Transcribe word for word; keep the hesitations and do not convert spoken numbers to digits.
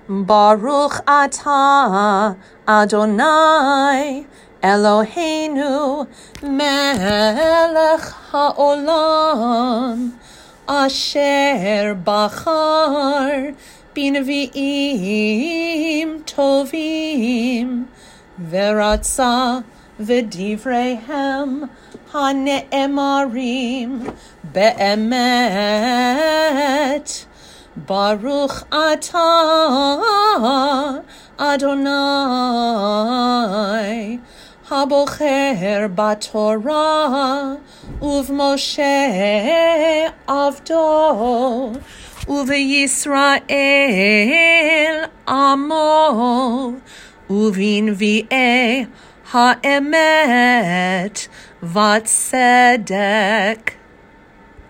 Baruch atah Adonai Eloheinu melech haolam asher bachar b'nevi'im tovim v'ratza v'divreihem hane'emarim be'emet. Baruch atah Adonai habocher batorah uv'Moshe avdo uveYisrael amo uvinvi'eh ha'emet v'tzedek.